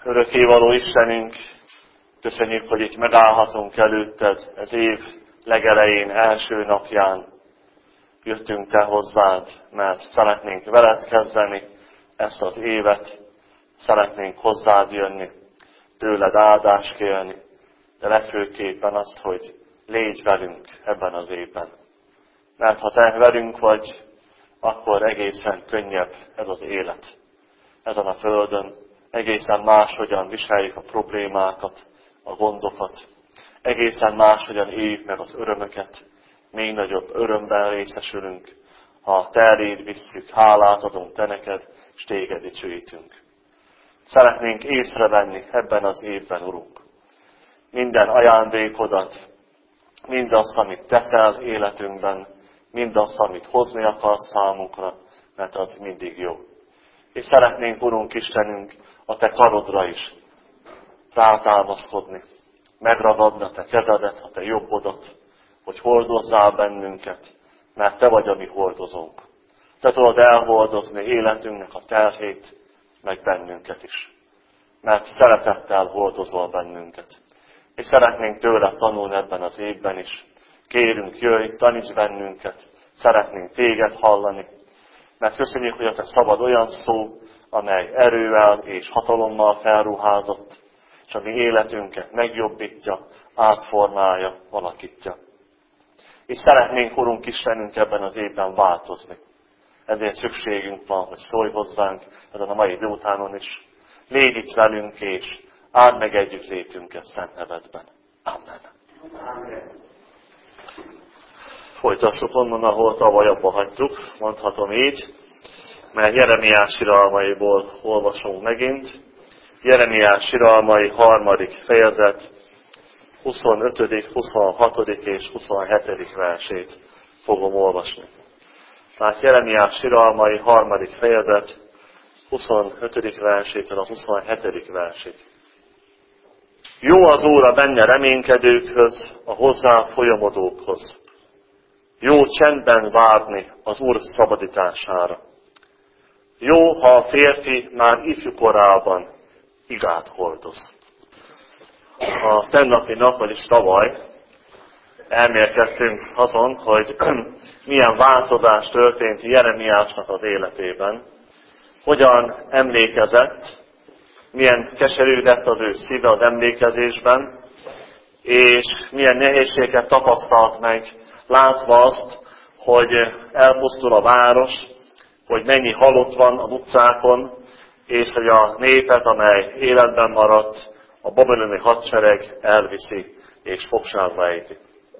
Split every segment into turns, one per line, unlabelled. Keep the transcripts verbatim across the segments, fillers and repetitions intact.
Örökkévaló Istenünk, köszönjük, hogy itt megállhatunk előtted ez év legelején, első napján. Jöttünk Te hozzád, mert szeretnénk veled kezdeni ezt az évet, szeretnénk hozzád jönni, tőled áldást kérni, de legfőképpen azt, hogy légy velünk ebben az évben. Mert ha Te velünk vagy, akkor egészen könnyebb ez az élet ezen a földön. Egészen máshogyan viseljük a problémákat, a gondokat. Egészen máshogyan éljük meg az örömöket. Még nagyobb örömben részesülünk, ha Te eléd visszük, hálát adunk Te neked, és Téged dicsőítünk. Szeretnénk észrevenni ebben az évben, Urunk, minden ajándékodat, mindazt, amit teszel életünkben, mindazt, amit hozni akarsz számunkra, mert az mindig jó. És szeretnénk, Urunk Istenünk, a Te karodra is rátámaszkodni, megragadni a Te kezedet, a Te jobbodat, hogy hordozzál bennünket, mert Te vagy a mi hordozónk. Te tudod elhordozni életünknek a terhét, meg bennünket is. Mert szeretettel hordozol bennünket. És szeretnénk tőle tanulni ebben az évben is. Kérünk, jöjj, taníts bennünket, szeretnénk Téged hallani. Mert köszönjük, hogy a Te szabad olyan szó, amely erővel és hatalommal felruházott, és a mi életünket megjobbítja, átformálja, alakítja. És szeretnénk, Urunk Istenünk, ebben az évben változni. Ezért szükségünk van, hogy szólj hozzánk ezen a mai délutánon is. Légy itt velünk, és áld meg együtt létünket szent nevedben. Amen. Amen. Folytassuk onnan, ahol tavaly abba hagytuk, mondhatom így, mert Jeremiás siralmaiból olvasunk megint. Jeremiás siralmai harmadik fejezet, huszonötödik, huszonhatodik és huszonhetedik versét fogom olvasni. Tehát Jeremiás siralmai harmadik fejezet, huszonötödik versétől a huszonhetedik versig. Jó az Úr a benne reménykedőkhöz, a hozzá folyamodókhoz. Jó csendben várni az Úr szabadítására. Jó, ha a férfi már ifjú korában igát hordoz. A tennapi nap, vagyis tavaly elmélkedtünk azon, hogy milyen változás történt Jeremiásnak az életében, hogyan emlékezett, milyen keserű lett az ő szíve az emlékezésben, és milyen nehézséget tapasztalt meg, látva azt, hogy elpusztul a város, hogy mennyi halott van az utcákon, és hogy a népet, amely életben maradt, a babiloni hadsereg elviszi és fogságba ejti.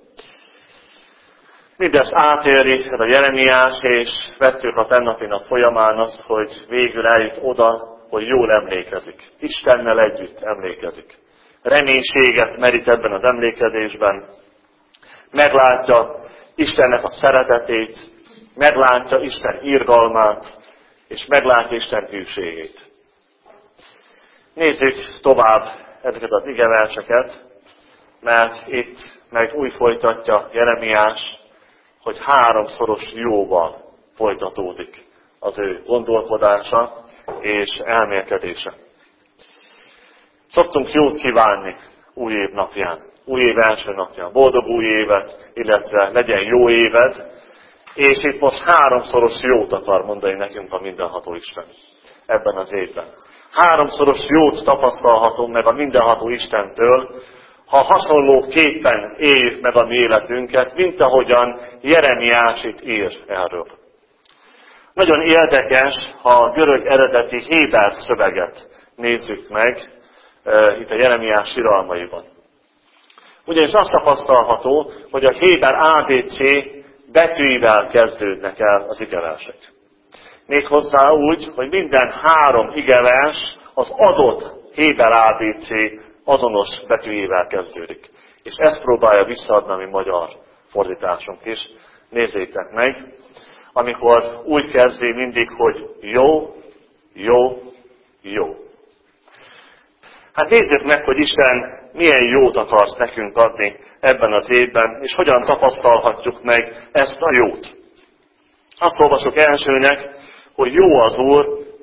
Mindezt átéri ez a Jeremiás, és vettük a tennapi nap folyamán azt, hogy végül eljut oda, hogy jól emlékezik. Istennel együtt emlékezik. Reménységet merít ebben az emlékezésben. Meglátja Istennek a szeretetét, meglátja Isten irgalmát, és meglátja Isten hűségét. Nézzük tovább ezeket az igeverseket, mert itt meg úgy folytatja Jeremiás, hogy háromszoros jóval folytatódik az ő gondolkodása és elmélkedése. Szoktunk jót kívánni új év napján, új év első napján, boldog új évet, illetve legyen jó éved, és itt most háromszoros jót akar mondani nekünk a mindenható Isten ebben az évben. Háromszoros jót tapasztalhatunk meg a mindenható Istentől, ha hasonlóképpen éljük meg a mi életünket, mint ahogyan Jeremiás itt ír erről. Nagyon érdekes, ha a görög eredeti héber szöveget nézzük meg e, itt a Jeremiás siralmaiban. Ugyanis azt tapasztalható, hogy a héber á bé cé betűivel kezdődnek el az igeversek. Méghozzá úgy, hogy minden három igevers az adott héber á bé cé azonos betűjével kezdődik. És ezt próbálja visszaadni a mi magyar fordításunk is. Nézzétek meg, amikor úgy kezdi mindig, hogy jó, jó, jó. Hát nézzük meg, hogy Isten milyen jót akarsz nekünk adni ebben az évben, és hogyan tapasztalhatjuk meg ezt a jót. Azt olvasok elsőnek, hogy jó az Úr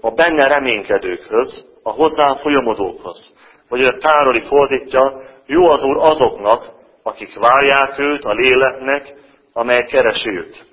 a benne reménykedőkhöz, a hozzá folyamodókhoz. Vagy a Károli fordítja, jó az Úr azoknak, akik várják őt, a léleknek, amely keresi őt.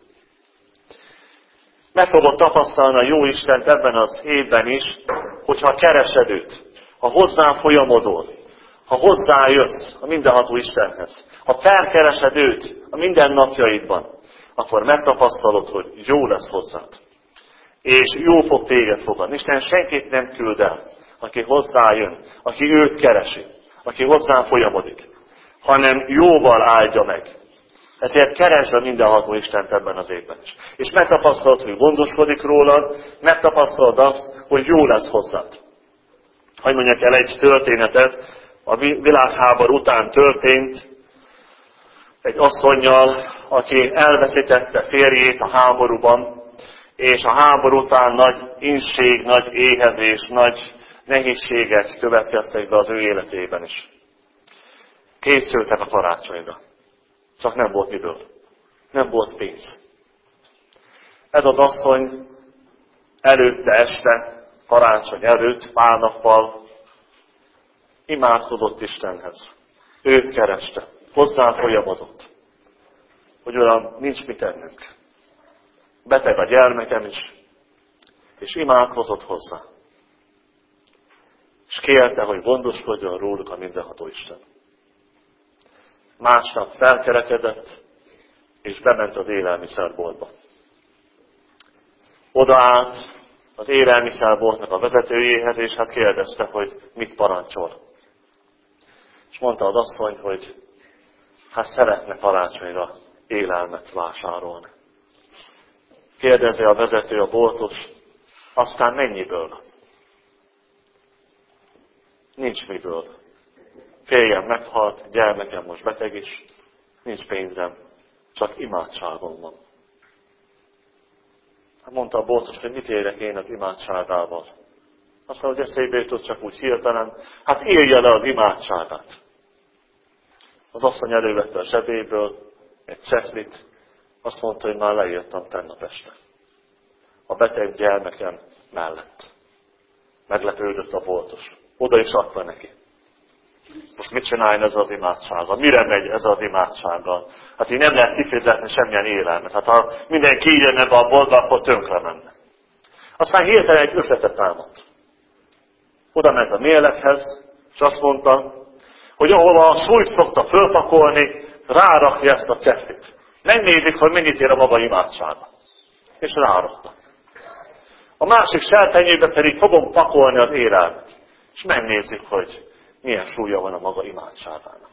Meg fogod tapasztalni a jó Istent ebben az évben is, hogyha keresed őt, ha hozzá folyamodol, ha hozzájössz a mindenható Istenhez, ha felkeresed őt a mindennapjaidban, akkor megtapasztalod, hogy jó lesz hozzád. És jó fog téged fogadni. Isten senkit nem küld el, aki hozzájön, aki őt keresi, aki hozzá folyamodik, hanem jóval áldja meg. Ezért keresd a mindenható Istent ebben az évben is. És megtapasztalod, hogy gondoskodik rólad, megtapasztalod azt, hogy jó lesz hozzád. Hadd mondjak el egy történetet, a világháború után történt egy asszonnyal, aki elveszítette férjét a háborúban, és a háború után nagy inség, nagy éhezés, nagy nehézségek következtek be az ő életében is. Készültek a karácsonyra. Csak nem volt miből. Nem volt pénz. Ez az asszony előtte este, karácsony előtt, pár nappal imádkozott Istenhez. Őt kereste. Hozzá folyamodott. Hogy Uram, nincs mit ennünk. Beteg a gyermekem is. És imádkozott hozzá. És kérte, hogy gondoskodjon róluk a mindenható Isten. Másnap felkerekedett, és bement az élelmiszerboltba. Oda állt az élelmiszerboltnak a vezetőjéhez, és hát kérdezte, hogy mit parancsol. És mondta az asszony, hogy hát szeretne karácsonyra élelmet vásárolni. Kérdezi a vezető, a boltos, aztán mennyiből? Nincs miből. Férjem meghalt, gyermekem most beteg is, nincs pénzem, csak imádságom van. Mondta a boltos, hogy mit érek én az imádságával. Aztán, hogy eszébe jutott csak úgy hirtelen, hát írja le az imádságát. Az asszony elővette a zsebéből egy cetlit, azt mondta, hogy már leírtam tegnap este. A beteg gyermekem mellett. Meglepődött a boltos. Oda is adta neki. Most mit csináljon ez az imádsággal? Mire megy ez az imádsággal? Hát így nem lehet kifizetni semmilyen élelmet. Hát ha mindenki így jönne be a boltba, akkor tönkre menne. Aztán hirtelen egy ötletet támadt. Oda ment a mérleghez, és azt mondta, hogy ahol a súlyt szokta fölpakolni, rárakja ezt a cetlit. Megnézik, hogy mennyit ér a maga imádsága. És rárakta. A másik serpenyőbe pedig fogom pakolni az élelmet. És megnézik, hogy milyen súlya van a maga imádságának.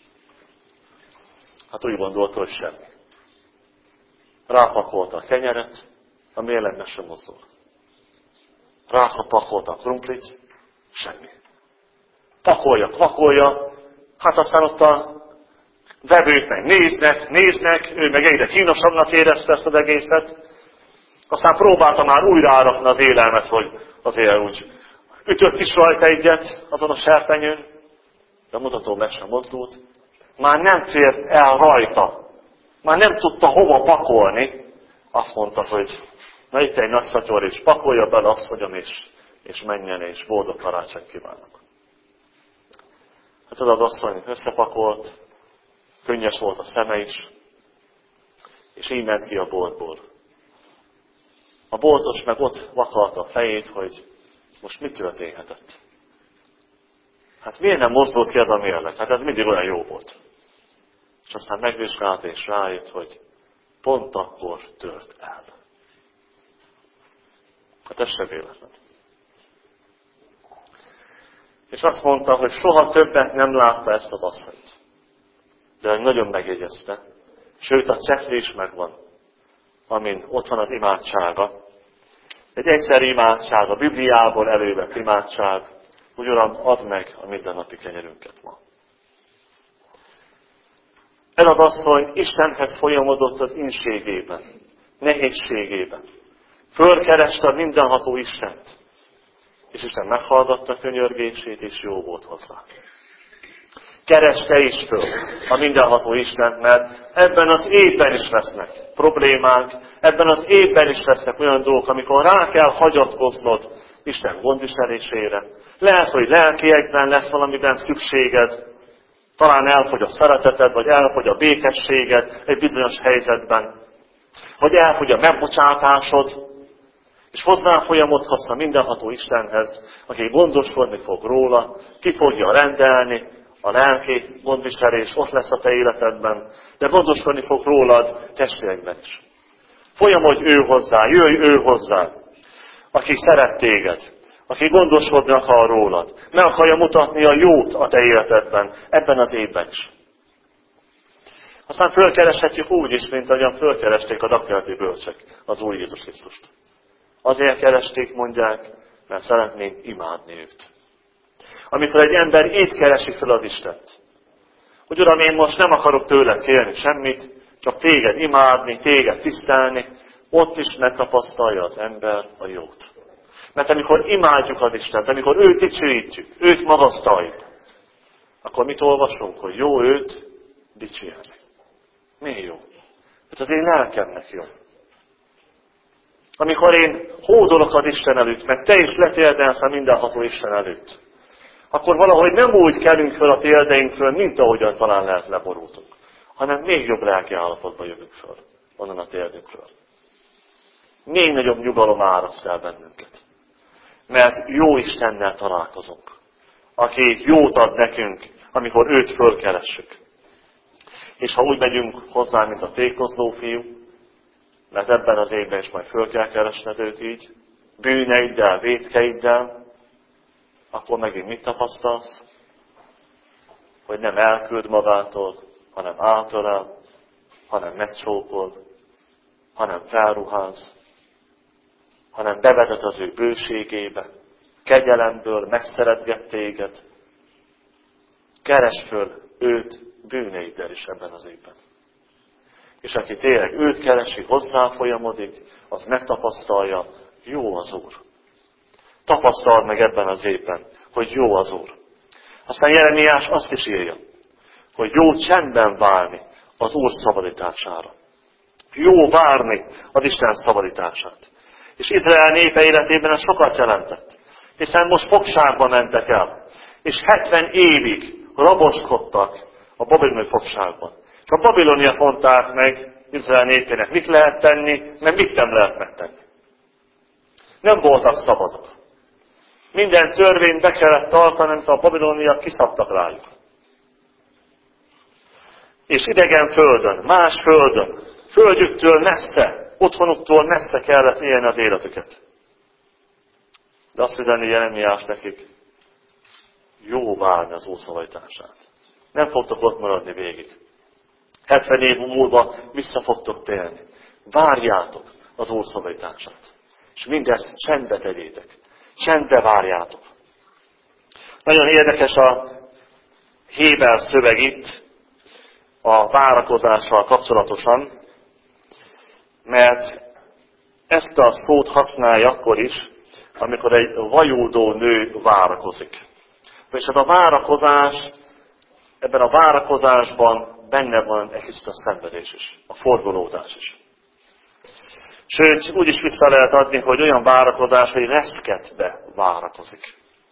Hát úgy gondolta, hogy semmi. Rápakolta a kenyeret, a mérlegnek sem mozdult. Rápakolta a krumplit, semmi. Pakolja, pakolja, hát aztán ott a vevők meg néznek, néznek, ő meg egyre kínosabbnak érezte ezt az egészet. Aztán próbálta már újra árakni az élelmet, hogy azért úgy ütött is rajta egyet azon a serpenyőn, de a mutató meg sem mozdult. Már nem fért el rajta. Már nem tudta hova pakolni. Azt mondta, hogy na itt egy nagy szatyor, és pakolja bele, azt mondjam, és, és menjen, és boldog karácsonyt kívánok. Hát az az asszony összepakolt, könnyes volt a szeme is, és így ment ki a boltból. A boltos meg ott vakarta a fejét, hogy most mi történhetett? Hát miért nem mozdult ki ez a mérleg? Hát ez mindig olyan jó volt. És aztán megvizsgálta és rájött, hogy pont akkor tört el. Hát ez se véletlen. És azt mondta, hogy soha többet nem látta ezt az asszonyt. De nagyon megjegyezte. Sőt, a cetli is megvan, amin ott van az imádsága. Egy egyszerű imádság, a Bibliából elővett imádság, hogy Uram, add meg a mindennapi kenyerünket ma. Ez az asszony Istenhez folyamodott az inségében, nehézségében. Fölkereste a mindenható Istent. És Isten meghallgatta könyörgését, és jó volt hozzá. Keresd is föl a mindenható Istent, mert ebben az évben is lesznek problémák, ebben az évben is lesznek olyan dolgok, amikor rá kell hagyatkoznod Isten gondviselésére. Lehet, hogy lelkiekben lesz valamiben szükséged, talán elfogy a szereteted, vagy elfogy a békességed egy bizonyos helyzetben, vagy elfogy a megbocsátásod, és hozzá folyamodhatsz a mindenható Istenhez, aki gondoskodni fog róla, ki fogja rendelni, a lelki gondviselés ott lesz a te életedben, de gondoskodni fog rólad testünkben is. Folyamodj ő hozzá, jöjj ő hozzá, aki szeret téged, aki gondoskodni akar rólad, meg akarja mutatni a jót a te életedben, ebben az évben is. Aztán fölkereshetjük úgy is, mint ahogyan fölkeresték a dakkeleti bölcsek az Úr Jézus Krisztust. Azért keresték, mondják, mert szeretnénk imádni őt. Amikor egy ember így keresi fel az Istent, hogy Uram, én most nem akarok tőled kérni semmit, csak téged imádni, téged tisztelni, ott is megtapasztalja az ember a jót. Mert amikor imádjuk az Istent, amikor őt dicsőítjük, őt magasztaljuk, akkor mit olvasunk, hogy jó őt dicsérni. Miért jó? Hát az én lelkemnek jó. Amikor én hódolok az Isten előtt, meg te is letérdelsz a mindenható Isten előtt, akkor valahogy nem úgy kelünk fel a térdeinkről, mint ahogyan talán lehet leborultunk, hanem még jobb lelki állapotba jövünk föl onnan a térdünkről. Még nagyobb nyugalom áraszt el bennünket. Mert jó Istennel találkozunk, aki jót ad nekünk, amikor őt fölkeressük. És ha úgy megyünk hozzá, mint a tékozló fiú, mert ebben az évben is majd föl kell keresned őt így, bűneiddel, vétkeiddel, akkor megint mit tapasztalsz? Hogy nem elküld magától, hanem átölel, hanem megcsókol, hanem felruház, hanem bevezet az ő bőségébe, kegyelemből megszeretget téged. Keresd föl őt bűneiddel is ebben az évben. És aki tényleg őt keresi, hozzá folyamodik, az megtapasztalja, jó az Úr. Tapasztald meg ebben az évben, hogy jó az Úr. Aztán Jeremiás azt is írja, hogy jó csendben várni az Úr szabadítására. Jó várni az Isten szabadítását. És Izrael népe életében ez sokat jelentett. Hiszen most fogságba mentek el. És hetven évig raboskodtak a babiloni fogságban. És a babiloniak mondták meg Izrael népének, mit lehet tenni, mert mit nem lehet megtenni. Nem voltak szabadok. Minden törvényt be kellett tartani, amit a babiloniak kiszabtak rájuk. És idegen földön, más földön, földjüktől messze, otthonuktól messze kellett élni az életüket. De azt üzeni Jeremiás nekik, jó várni az Úr szabadítását. Nem fogtok ott maradni végig. hetven év múlva vissza fogtok térni. Várjátok az Úr szabadítását. És mindezt csendbe tegyétek. Csendbe várjátok. Nagyon érdekes a Héber szöveg itt a várakozással kapcsolatosan, mert ezt a szót használja akkor is, amikor egy vajúdó nő várakozik. És ez a várakozás, ebben a várakozásban benne van egy kicsit a szenvedés is, a forgolódás is. Sőt, úgy is vissza lehet adni, hogy olyan várakozás, hogy reszketve várakozik.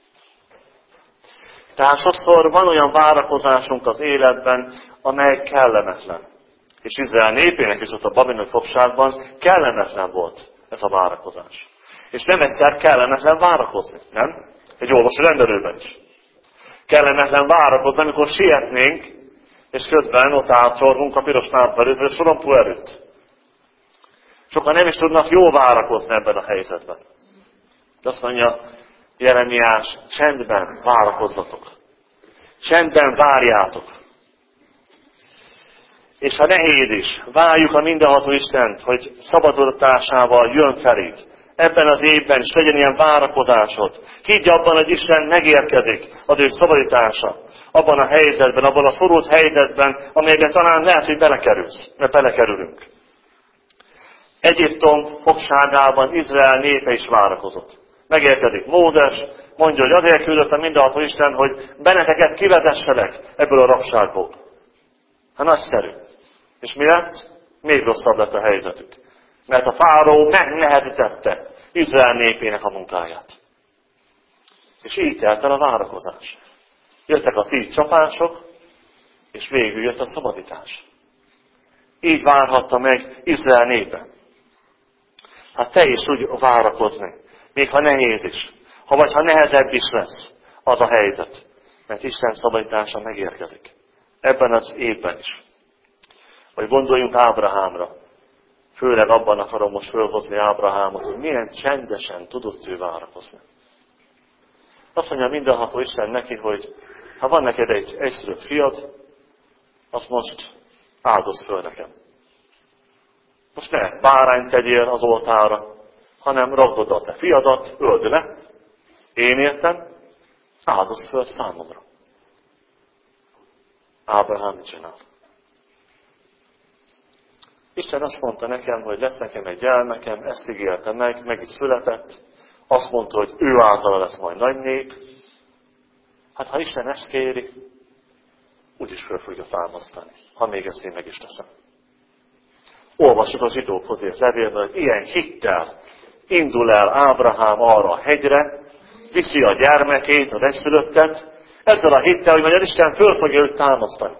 Tehát sokszor van olyan várakozásunk az életben, amely kellemetlen. És Izrael népének is ott a babiloni fogságban kellemetlen volt ez a várakozás. És nem egyszer kellemetlen várakozni, nem? Egy olvasó rendelőben is. Kellemetlen várakozni, amikor sietnénk, és közben ott átsorgunk a piros lámpverőző sorompó előtt. Sokan nem is tudnak jól várakozni ebben a helyzetben. De azt mondja Jeremiás, csendben várakozzatok. Csendben várjátok. És ha nehéz is, várjuk a mindenható Istent, hogy szabadultásával jön feléd. Ebben az évben is legyen ilyen várakozásod. Higgy abban, hogy Isten megérkezik az ő szabadítása. Abban a helyzetben, abban a szorult helyzetben, amelyben talán lehet, hogy belekerülsz, mert belekerülünk. Egyiptom fogságában Izrael népe is várakozott. Megérkezik Mózes, mondja, hogy azért küldöttem mindenható Isten, hogy benneteket kivezesselek ebből a rabságból. Hát nagyszerű. És mi lett? Még rosszabb lett a helyzetük. Mert a fáraó megnehezítette Izrael népének a munkáját. És így telt el a várakozás. Jöttek a tíz csapások, és végül jött a szabadítás. Így várhatta meg Izrael népe. Hát te is tudj várakozni, még ha nehéz is, ha vagy ha nehezebb is lesz az a helyzet, mert Isten szabadítása megérkezik. Ebben az évben is. Vagy gondoljunk Ábrahámra. Főleg abban akarom most fölhozni Ábrahámot, hogy milyen csendesen tudott ő várakozni. Azt mondja mindenható Isten neki, hogy ha van neked egy egyszülött fiad, azt most áldozz föl nekem. Most ne bárányt tegyél az oltára, hanem ragd oda a te fiadat, öld le, én értem, áldozz föl számomra. Ábrahám mit csinál? Isten azt mondta nekem, hogy lesz nekem egy gyermekem, ezt ígérte meg, meg is született. Azt mondta, hogy ő általa lesz majd nagy nép. Hát ha Isten ezt kéri, úgyis föl fogja támasztani, ha még ezt én meg is teszem. Olvassuk a zsidókhoz írt levélben, hogy ilyen hittel indul el Ábrahám arra a hegyre, viszi a gyermekét, az egyszülöttet, ezzel a hittel, hogy majd Isten föl fogja őt támasztani.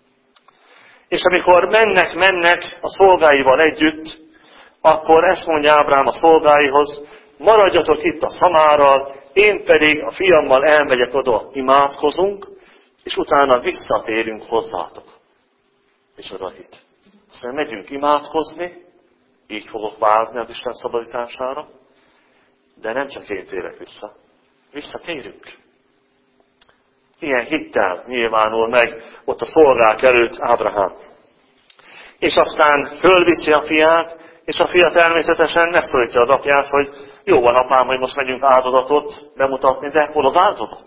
És amikor mennek, mennek a szolgáival együtt, akkor ezt mondja Ábrahám a szolgáihoz, maradjatok itt a szamárral, én pedig a fiammal elmegyek oda, imádkozunk, és utána visszatérünk hozzátok. És oda hit. Azt mondja, megyünk imádkozni, így fogok várni az Isten szabadítására, de nem csak én térek vissza. Visszatérünk. Ilyen hittel nyilvánul meg ott a szolgák előtt Ábrahám. És aztán fölviszi a fiát, és a fia természetesen megszólítja az apját, hogy jó van apám, hogy most megyünk áldozatot bemutatni, de hol az áldozat?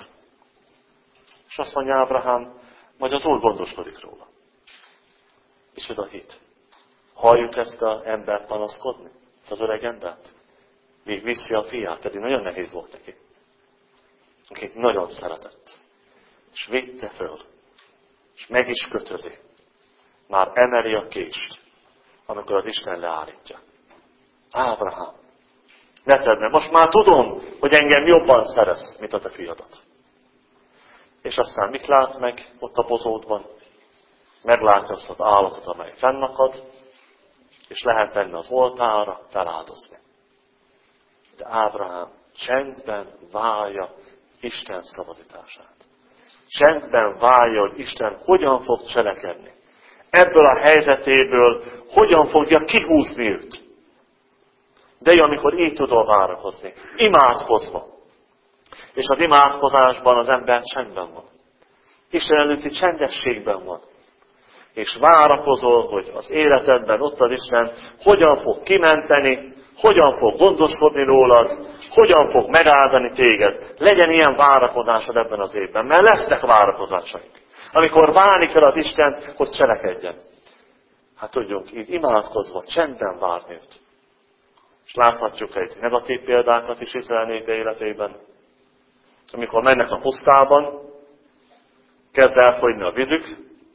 És azt mondja Ábrahám, majd az Úr gondoskodik róla. És oda hit. Halljuk ezt az embert panaszkodni? Ezt az öreg embert? Még viszi a fiát, pedig nagyon nehéz volt neki. Akit nagyon szeretett. És vitte föl. És meg is kötözi. Már emeli a kést, amikor az Isten leállítja. Ábrahám, ne tedd meg, most már tudom, hogy engem jobban szeretsz, mint a te fiadat. És aztán mit lát meg ott a bozótban? Meglátja azt az állatot, amely fennakad, és lehet benne az oltára feláldozni. De Ábrahám csendben várja Isten szabadítását. Csendben várja, hogy Isten hogyan fog cselekedni. Ebből a helyzetéből hogyan fogja kihúzni őt. De jó, amikor így tudod várakozni. Imádkozva. És az imádkozásban az ember csendben van. Isten előtti csendességben van. És várakozol, hogy az életedben ott az Isten hogyan fog kimenteni, hogyan fog gondoskodni rólad, hogyan fog megáldani téged. Legyen ilyen várakozásod ebben az évben, mert lesznek várakozásaink. Amikor várni kell az Isten, hogy cselekedjen. Hát tudjunk így imádkozva, csendben várni őt. És láthatjuk egy negatív példákat is Izrael népe életében. Amikor mennek a pusztában, kezd elfogyni a vízük,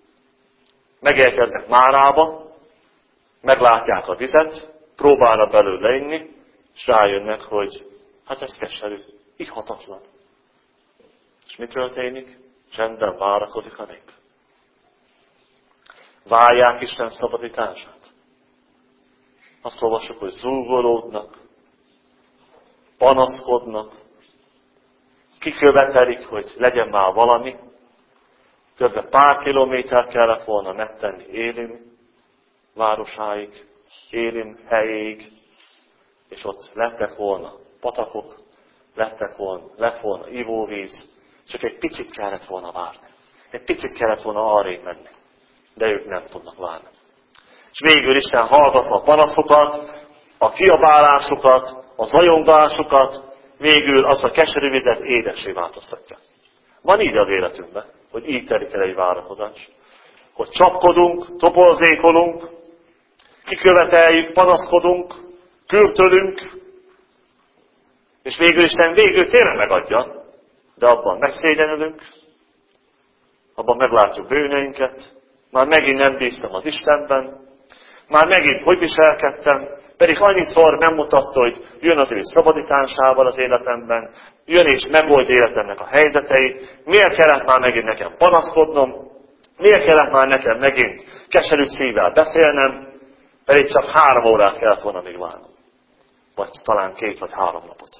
megérkeznek Márába, meglátják a vizet, próbálnak belőle inni, és rájönnek, hogy hát ez keserű, ihatatlan. És mi történik? Csendben várakozik a nép. Várják Isten szabadítását. Azt olvassuk, hogy zúgolódnak, panaszkodnak, kikövetelik, hogy legyen már valami. Kb. Pár kilométert kellett volna megtenni Élim városáig, Élim helyéig, és ott lettek volna patakok, lettek volna, lett volna ivóvíz, csak egy picit kellett volna várni. Egy picit kellett volna arrébb menni. De ők nem tudnak várni. És végül Isten hallgatva a panaszokat, a kiabálásokat, a zajongásokat, végül azt a keserű vizet édessé változtatja. Van így az életünkben, hogy így telik el egy várakozás. Hogy csapkodunk, toporzékolunk, kiköveteljük, panaszkodunk, kürtölünk, és végül Isten végül tényleg megadja, de abban megszégyenülünk, abban meglátjuk bűneinket, már megint nem bíztam az Istenben, már megint hogy viselkedtem, pedig annyiszor nem mutatta, hogy jön az ő szabadításával az életemben, jön és megold életemnek a helyzeteit, miért kellett már megint nekem panaszkodnom, miért kellett már nekem megint keserű szívvel beszélnem, pedig csak három órát kellett volna még várnom. Vagy talán két vagy három napot.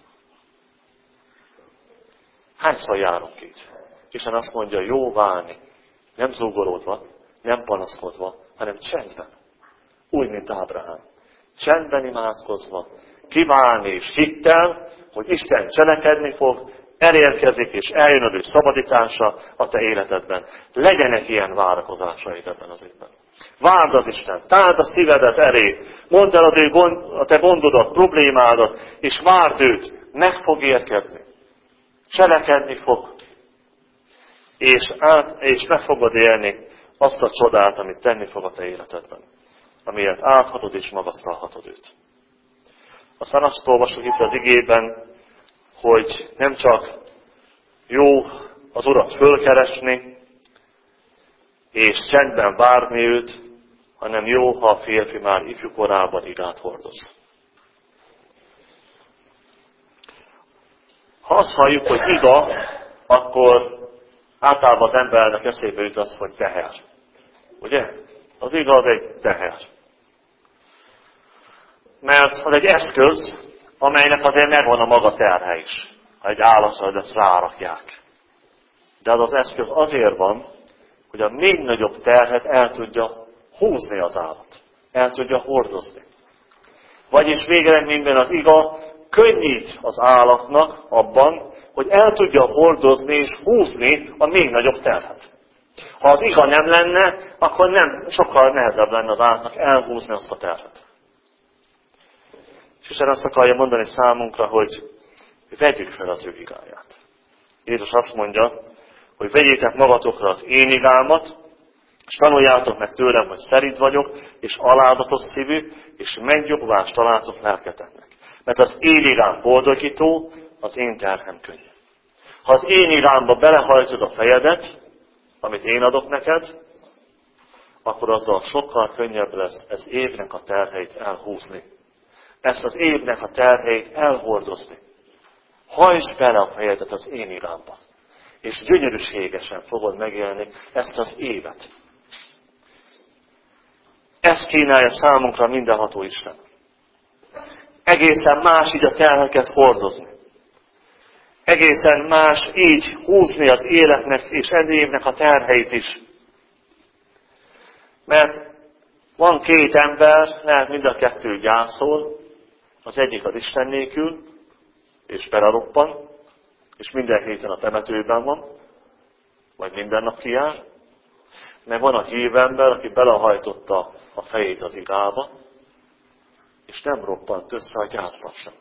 Hányszor járunk így? Isten azt mondja, jó válni, nem zúgolódva, nem panaszkodva, hanem csendben. Úgy, mint Ábrahám. Csendben imádkozva, kívánni és hittel, hogy Isten cselekedni fog, elérkezik és eljön az ő szabadítása a te életedben. Legyenek ilyen várakozásaid ebben az évben. Várd az Isten, tárd a szívedet elé, mondd el az ő gond, a te gondodat, problémádat, és várd őt, meg fog érkezni. Cselekedni fog, és, át, és meg fogod élni azt a csodát, amit tenni fog a te életedben, amiért áthatod és magasztalhatod őt. Aztán azt olvasok itt az igében, hogy nem csak jó az Urat fölkeresni, és csendben várni őt, hanem jó, ha a férfi már ifjú korában igát hordoz. Ha azt halljuk, hogy iga, akkor általában az embernek eszébe jut az, hogy teher. Ugye? Az iga az egy teher. Mert az egy eszköz, amelynek azért megvan a maga terhe is. Ha egy állatra ezt rárakják. De az az eszköz azért van, hogy a még nagyobb terhet el tudja húzni az állat. El tudja hordozni. Vagyis végeredményben az iga könnyít az állatnak abban, hogy el tudja hordozni és húzni a még nagyobb terhet. Ha az iga nem lenne, akkor nem, sokkal nehezebb lenne az állatnak elhúzni azt a terhet. És Isten azt akarja mondani számunkra, hogy vegyük fel az ő igáját. Jézus azt mondja, hogy vegyétek magatokra az én igámat, és tanuljátok meg tőlem, hogy szerint vagyok, és alázatos szívű, és megnyugvást találtok lelketeknek. Mert az én igám boldogító, az én terhem könnyű. Ha az én igámba belehajtod a fejedet, amit én adok neked, akkor azzal sokkal könnyebb lesz ez évnek a terheit elhúzni. Ezt az évnek a terheit elhordozni. Hajtsd bele a fejedet az én irámba. És gyönyörűségesen fogod megélni ezt az évet. Ezt kínálja számunkra mindenható Isten. Egészen más így a terheket hordozni. Egészen más így húzni az életnek és egy évnek a terheit is. Mert van két ember, lehet mind a kettő gyászol, az egyik az Isten nélkül, és beleroppan, és minden héten a temetőben van, vagy minden nap kijár. Meg van a hívember, aki belehajtotta a fejét az igába, és nem roppant össze a gyászban sem.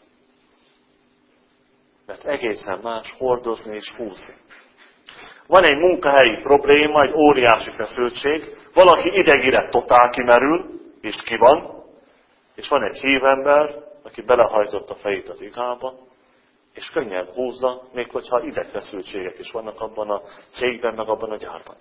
Mert egészen más hordozni és húzni. Van egy munkahelyi probléma, egy óriási feszültség, valaki idegire totál kimerül, és ki van, és van egy hívember, aki belehajtott a fejét az igába, és könnyen húzza, még hogyha idegfeszültségek is vannak abban a cégben, meg abban a gyárban.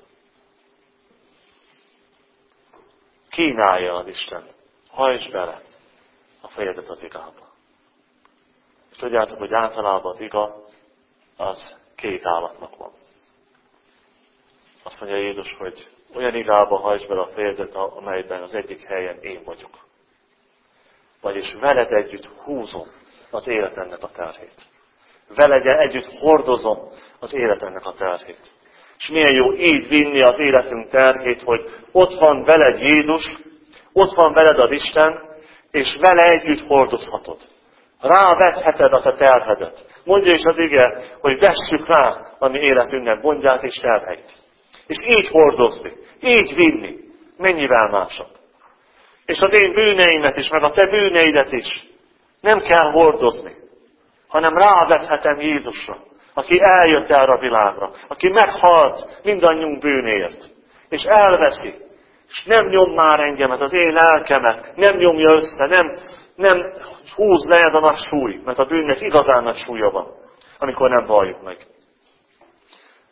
Kínálja az Isten, hajtsd bele a fejedet az igába. És tudjátok, hogy általában az iga, az két állatnak van. Azt mondja Jézus, hogy olyan igába hajtsd bele a fejedet, amelyben az egyik helyen én vagyok. Vagyis veled együtt húzom az életemnek a terhét. Veled együtt hordozom az életemnek a terhét. És milyen jó így vinni az életünk terhét, hogy ott van veled Jézus, ott van veled az Isten, és vele együtt hordozhatod. Rávetheted a te terhedet. Mondja is az ige, hogy vesszük rá a mi életünknek gondját és terheit. És így hordozni, így vinni. Mennyivel másabb. És az én bűneimet is, meg a te bűneidet is nem kell hordozni, hanem rávethetem Jézusra, aki eljött erre a világra, aki meghalt mindannyiunk bűnéért, és elveszi, és nem nyom már engemet, az én lelkemet, nem nyomja össze, nem, nem húz le ez a nagy súly, mert a bűnnek igazán nagy súlya van, amikor nem valljuk meg.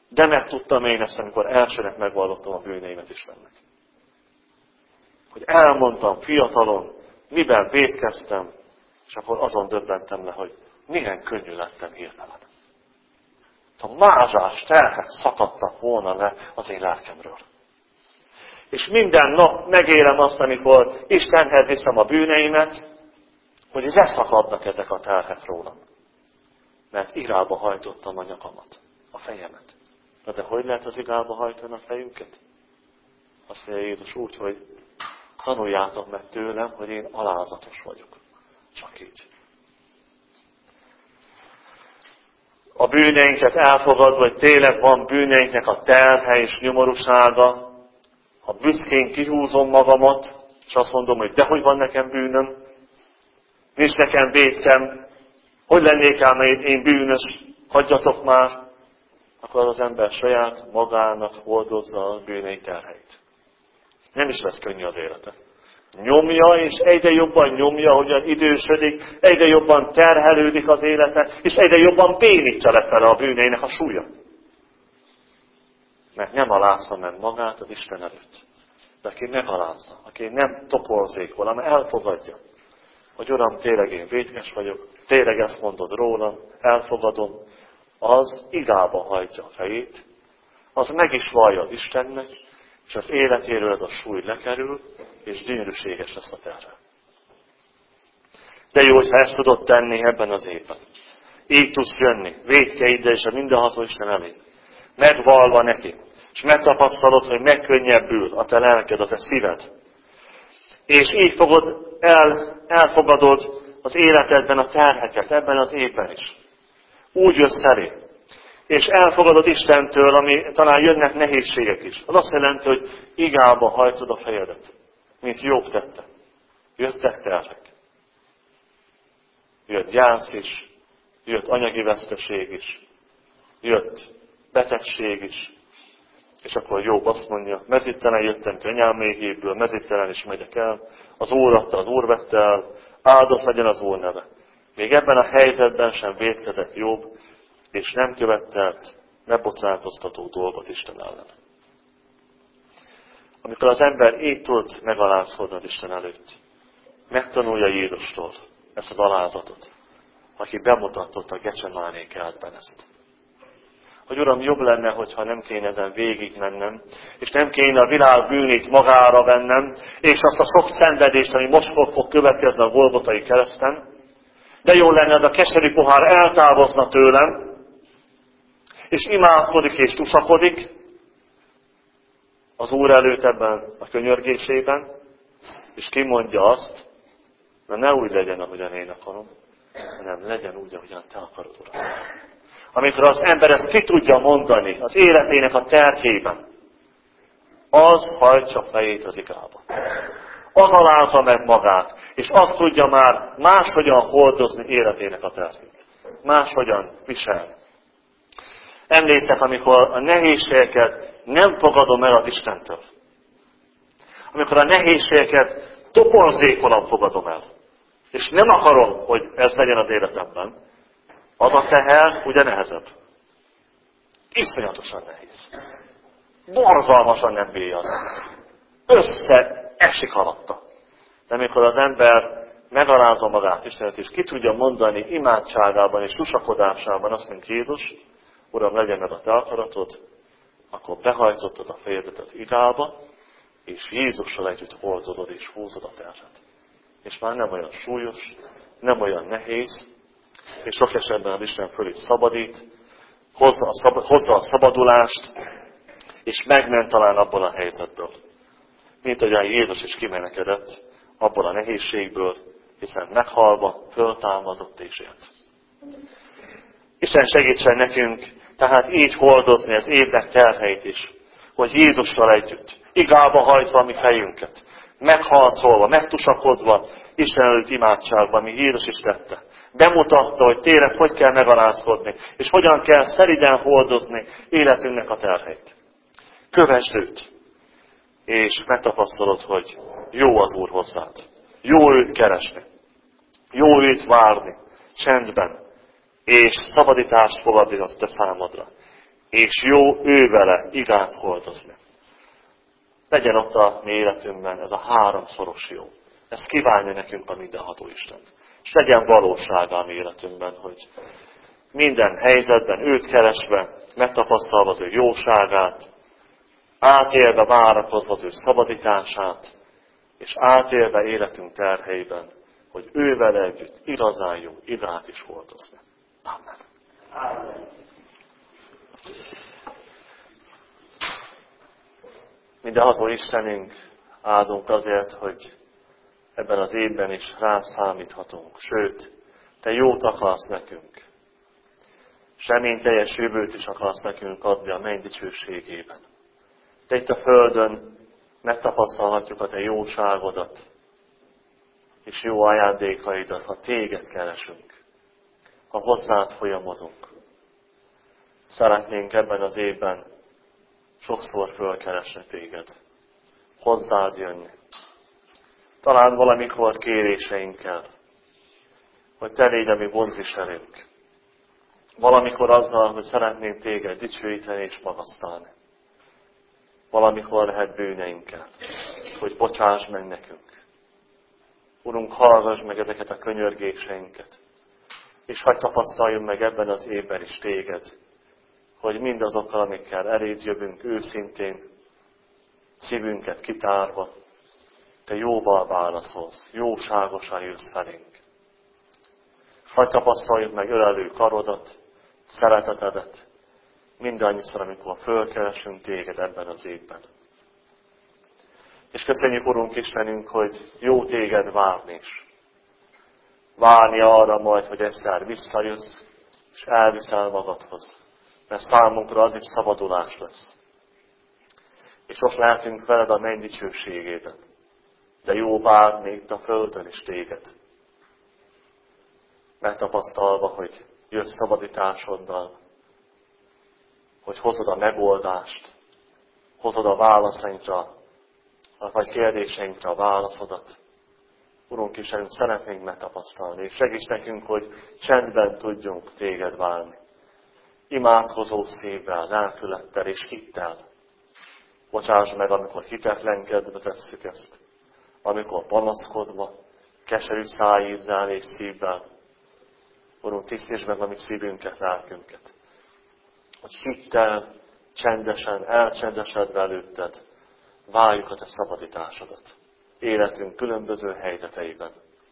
De megtudtam én ezt, amikor elsőnek megvallottam a bűneimet Istennek. Hogy elmondtam fiatalon, miben vétkeztem, és akkor azon döbbentem le, hogy milyen könnyű lettem hirtelen. A mázsás terhek szakadtak volna le az én lelkemről. És minden nap megélem azt, amikor Istenhez viszem a bűneimet, hogy leszakadnak ezek a terhek rólam. Mert irába hajtottam a nyakamat, a fejemet. Na de hogy lehet az irába hajtani a fejünket? Azt mondja Jézus úgy, hogy tanuljátok meg tőlem, hogy én alázatos vagyok. Csak így. A bűneinket elfogadva, hogy tényleg van bűneinknek a terhe és nyomorúsága, ha büszkén kihúzom magamat, és azt mondom, hogy dehogy van nekem bűnöm, nincs nekem vétkem, hogy lennék ám én bűnös, hagyjatok már, akkor az ember saját magának hordozza a bűnei terheit. Nem is lesz könnyű az élete. Nyomja, és egyre jobban nyomja, hogyan idősödik, egyre jobban terhelődik az élete, és egyre jobban bénítja lefele a bűneinek a súlya. Mert nem alázza meg magát az Isten előtt. De aki megalázza, aki nem toporzékol, hanem elfogadja, hogy Uram, tényleg én vétkes vagyok, tényleg ezt mondod rólam, elfogadom, az igába hajtja a fejét, az meg is vallja az Istennek, és az életéről az a súly lekerül, és gyönyörűséges lesz a terve. De jó, hogyha ezt tudod tenni ebben az évben. Így tudsz jönni, vétkeiddel és a mindenható Isten elé. Megvalva neki. És megtapasztalod, hogy megkönnyebbül a te lelked, a te szíved. És így fogod el, elfogadod az életedben a terheket, ebben az évben is. Úgy jössz elé. És elfogadod Istentől, ami talán jönnek nehézségek is. Az azt jelenti, hogy igába hajtod a fejedet, mint Jobb tette. Jöttek terhek. Jött gyász is, jött anyagi veszteség is, jött betegség is. És akkor Jobb azt mondja, mezittelen jöttem ki anyám méhéből, mezittelen is megyek el, az Úr adta, az Úr vette el, áldott legyen az Úr neve. Még ebben a helyzetben sem vétkezett Jobb, és nem követelt megbocsátkoztató dolgot Isten ellen. Amikor az ember így tud megalázkodni az Isten előtt, megtanulja Jézustól ezt az alázatot, aki bemutatott a Gecsemáné kertben ezt. Hogy Uram, jobb lenne, hogyha nem kéne ezen végig mennem, és nem kéne a világ bűnét magára vennem, és azt a sok szenvedést, ami most fog, fog következni a Golgotai kereszten, de jó lenne, ez a keserű pohár eltávozna tőlem, és imádkodik és tusakodik az Úr előtt ebben a könyörgésében, és kimondja azt, mert ne úgy legyen, ahogyan én akarom, hanem legyen úgy, ahogyan te akarod, Uram. Amikor az ember ezt ki tudja mondani az életének a terhében, az hajtsa fejét az igába. Az alázza meg magát, és azt tudja már máshogyan hordozni életének a terhét. Máshogyan viselni. Emlékszek, amikor a nehézségeket nem fogadom el az Istentől. Amikor a nehézségeket toporzékolan fogadom el. És nem akarom, hogy ez legyen az életemben. Az a teher ugye nehezebb. Iszonyatosan nehéz. Borzalmasan nem bírja az ember. Összeesik alatta. De amikor az ember megalázza magát Istenet, és ki tudja mondani imádságában és tusakodásában azt, mint Jézus, Uram, legyen meg a te akaratod, akkor behajtottad a fejedet az igába, és Jézussal együtt hordozod és húzod a terhet. És már nem olyan súlyos, nem olyan nehéz, és sok esetben az Isten föl is szabadít, hozza a, szab- hozza a szabadulást, és megment talán abból a helyzetből. Mint ahogyan Jézus is kimenekedett abból a nehézségből, hiszen meghalva, föltámadott és élt. Isten segítsen nekünk, tehát így hordozni az évnek terheit is, hogy Jézussal együtt, igába hajtva a mi fejünket, megharcolva, megtusakodva, Isten előtt imádságban, ami Jézus is tette. Bemutatta, hogy tényleg hogy kell megalázkodni, és hogyan kell szeriden hordozni életünknek a terheit. Kövesd őt, és megtapasztalod, hogy jó az Úr hozzád. Jó őt keresni. Jó őt várni, csendben, és szabadítást fogadni a te számodra. és jó ő vele igát hordozni. Legyen ott a mi életünkben ez a háromszoros jó. Ez kívánja nekünk a mindenható Isten. És legyen valósága a mi életünkben, hogy minden helyzetben őt keresve, megtapasztalva az ő jóságát, átélve várakozva az ő szabadítását, és átélve életünk terheiben, hogy ő vele együtt igazán jó igát is hordozni. Amen. Amen. Mindenható Istenünk, áldunk azért, hogy ebben az évben is rászámíthatunk. Sőt, Te jót akarsz nekünk. Semmi teljes jövőt is akarsz nekünk adni a menny dicsőségében. De itt a Földön megtapasztalhatjuk a Te jóságodat, és jó ajándékaidat, ha Téged keresünk, ha hozzád folyamodunk. Szeretnénk ebben az évben sokszor fölkeresni Téged, hozzád jönni. Talán valamikor kéréseinkkel, hogy Te légy a mi gondviselőnk. Valamikor azzal, hogy szeretnénk Téged dicsőíteni és magasztalni. Valamikor lehet bűneinkkel, hogy bocsáss meg nekünk. Urunk, hallgass meg ezeket a könyörgéseinket, és hadd tapasztaljunk meg ebben az évben is Téged, hogy mindazokkal, amikkel eléd jövünk őszintén, szívünket kitárva, Te jóval válaszolsz, jóságosan jössz felénk. Hadd tapasztaljuk meg ölelő karodat, szeretetedet, mindannyiszor, amikor fölkeresünk Téged ebben az évben. És köszönjük, Urunk Istenünk, hogy jó Téged várni is. Várni arra majd, hogy egyszer visszajössz, és elviszel magadhoz. Mert számunkra az is szabadulás lesz. És ott lehetünk veled a menny dicsőségében. De jó várni itt a földön is Téged. Megtapasztalva, hogy jössz szabadításoddal, hogy hozod a megoldást, hozod a válaszainkra, vagy kérdéseinkre a válaszodat. Urunk Istenünk, szeretnénk megtapasztalni, és segíts nekünk, hogy csendben tudjunk Téged várni. Imádkozó szívvel, lelkülettel és hittel. Bocsáss meg, amikor hitetlenkedve tesszük ezt, amikor panaszkodva, keserű szájízzel és szívvel. Urunk, tisztítsd meg a mi szívünket, lelkünket. Hogy hittel, csendesen, elcsendesedve előtted, várjuk a Te szabadításodat. Életünk különböző helyzeteiben.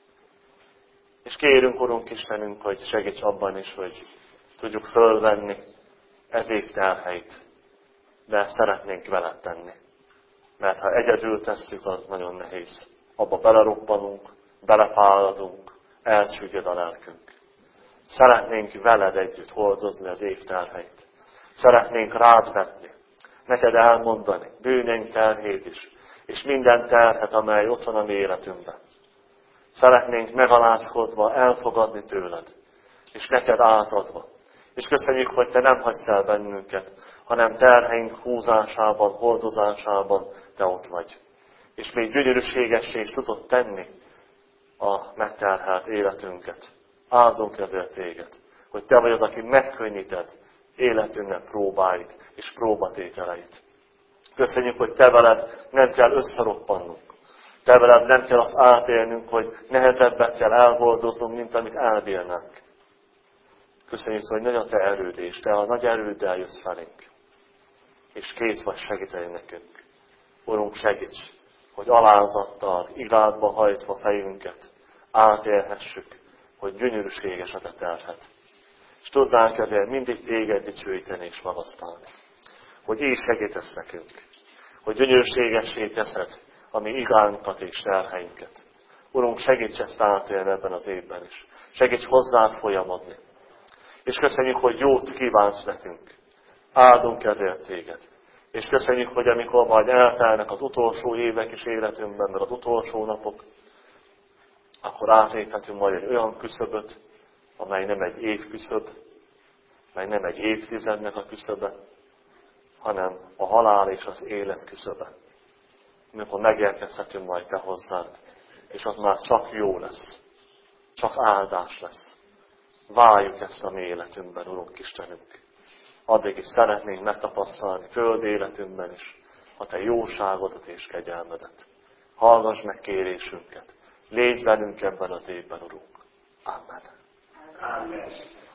És kérünk, Urunk Istenünk, hogy segíts abban is, hogy tudjuk fölvenni ez év terheit, de szeretnénk veled tenni. Mert ha egyedül tesszük, az nagyon nehéz. Abba beleroppanunk, belepáladunk, elsüllyed a lelkünk. Szeretnénk veled együtt hordozni az év terheit. Szeretnénk rád vetni, neked elmondani bűneink terhét is, és minden terhet, amely ott van a mi életünkben. Szeretnénk megalázkodva elfogadni tőled, és neked átadva. És köszönjük, hogy Te nem hagysz el bennünket, hanem terheink húzásában, hordozásában Te ott vagy. És még gyönyörűségessé is tudod tenni a megterhelt életünket. Áldunk ezért Téged, hogy Te vagy az, aki megkönnyíted életünknek próbáit és próbatételeit. Köszönjük, hogy Te veled nem kell összeroppannunk. Te veled nem kell azt átélnünk, hogy nehezebbet kell elhordoznunk, mint amit elbírnánk. Köszönjük, hogy nagy a Te erőd, és Te a nagy erőddel jössz felénk. És kész vagy segíteni nekünk. Urunk, segíts, hogy alázattal, igádba hajtva fejünket átélhessük, hogy gyönyörűséges a Te terhed. És tudnánk ezért mindig Téged dicsőíteni és magasztalni. Hogy így segítesz nekünk. Hogy gyönyörűségessé teszed a mi igánkat és terheinket. Urunk, segíts ezt átélni ebben az évben is. Segíts hozzád folyamodni. És köszönjük, hogy jót kívánsz nekünk. Áldunk ezért Téged. És köszönjük, hogy amikor majd eltelnek az utolsó évek is életünkben, meg az utolsó napok, akkor átléphetünk majd egy olyan küszöböt, amely nem egy évküszöb, mely nem egy évtizednek a küszöbe, hanem a halál és az élet küszöbe. Amikor megérkezhetünk majd Te hozzád, és az már csak jó lesz, csak áldás lesz. Várjuk ezt a mi életünkben, Urunk Istenünk. addig is szeretnénk megtapasztalni földi életünkben is a Te jóságodat és kegyelmedet. Hallgass meg kérésünket, légy velünk ebben az évben, Urunk. Amen.
Amen.